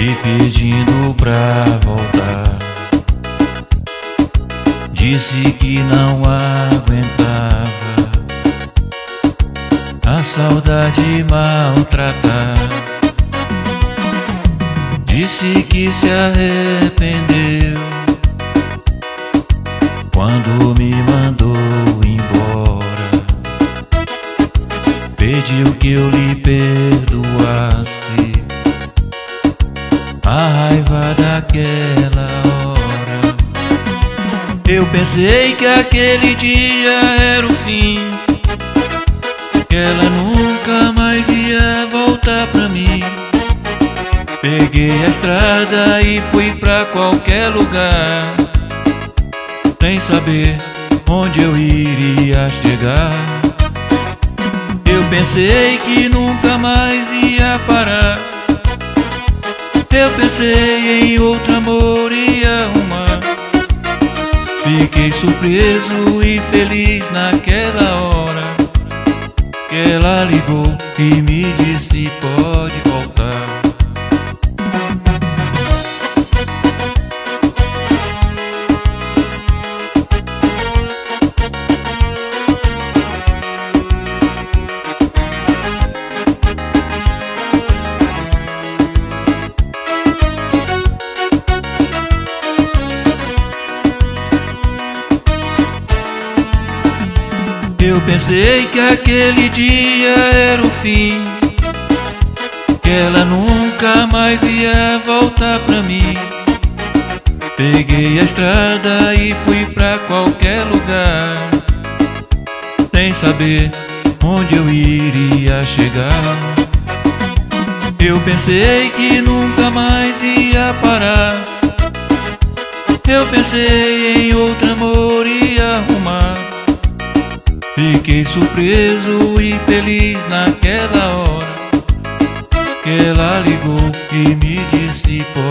me pedindo pra voltar. Disse que não aguentava a saudade maltratar. Disse que se arrependeu quando me mandou embora. Pediu que eu lhe perdoasse a raiva daquela hora. Eu pensei que aquele dia era o fim, que ela nunca mais ia voltar pra mim. Peguei a estrada e fui pra qualquer lugar, sem saber onde eu iria chegar. Eu pensei que nunca mais ia parar. Eu pensei em outro amor e arrumar. Fiquei surpreso e feliz naquela hora que ela ligou e me disse: pode voltar. Eu pensei que aquele dia era o fim, que ela nunca mais ia voltar pra mim. Peguei a estrada e fui pra qualquer lugar, sem saber onde eu iria chegar. Eu pensei que nunca mais ia parar. Eu pensei em outro amor e arrumar. Fiquei surpreso e feliz naquela hora que ela ligou e me disse: